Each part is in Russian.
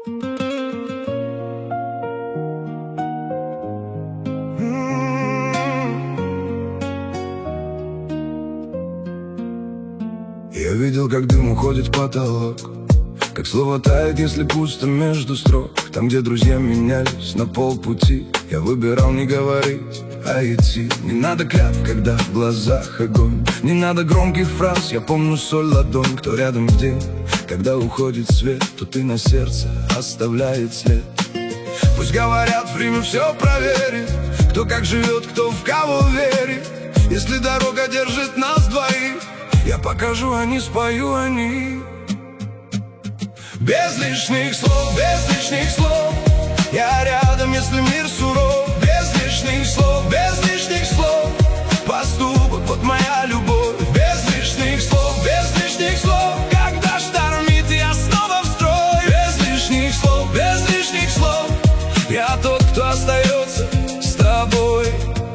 Я видел, как дым уходит в потолок, как слово тает, если пусто между строк. Там, где друзья менялись на полпути, я выбирал не говорить, а идти. Не надо клятв, когда в глазах огонь, не надо громких фраз, я помню соль ладонь. Кто рядом в день, когда уходит свет, то ты на сердце оставляет след. Пусть говорят, время все проверит, кто как живет, кто в кого верит. Если дорога держит нас двоих, я покажу, а не спою, они. Без лишних слов, без лишних слов, я рядом, если мир суров. Без лишних слов, без лишних слов, поступок, вот моя любовь. Без лишних слов, без лишних слов, когда штормит, я снова в строй. Без лишних слов, без лишних слов, я тот, кто остается с тобой.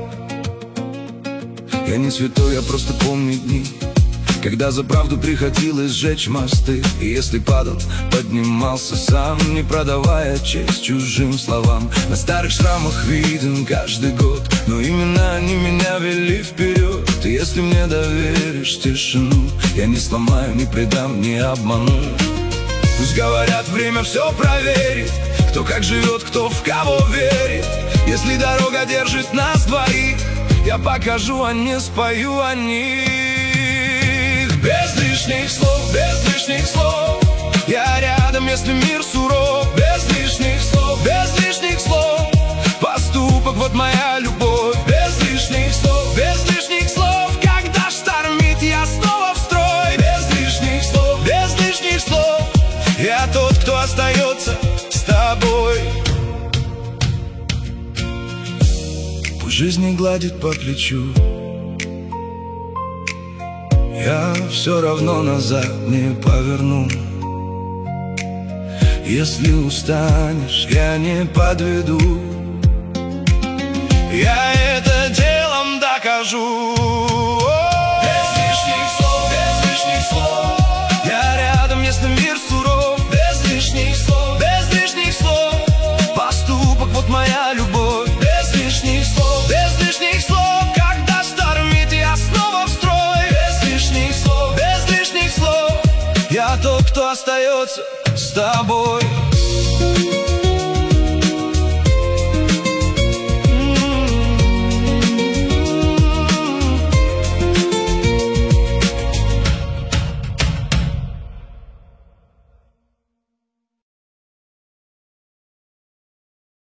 Я не святой, я просто помню дни, когда за правду приходилось сжечь мосты. И если падал, поднимался сам, не продавая честь чужим словам. На старых шрамах виден каждый год, но именно они меня вели вперед. И если мне доверишь тишину, я не сломаю, не предам, не обману. Пусть говорят, время все проверит, кто как живет, кто в кого верит. Если дорога держит нас двоих, я покажу, а не спою о них. Без лишних слов, без лишних слов, я рядом, если мир суров. Без лишних слов, без лишних слов, поступок, вот моя любовь. Без лишних слов, без лишних слов, когда штормит, я снова в строй. Без лишних слов, без лишних слов, я тот, кто остается с тобой. Пусть жизнь не гладит по плечу, я все равно назад не поверну. Если устанешь, я не подведу, я это делом докажу. Без лишних слов, без лишних слов, я рядом, если мир суров. Без лишних слов, без лишних слов, поступок, вот моя любовь. Без лишних слов, без лишних слов, когда штормит, я снова в строй. Без лишних слов, без лишних слов, я тот, кто остается с тобой.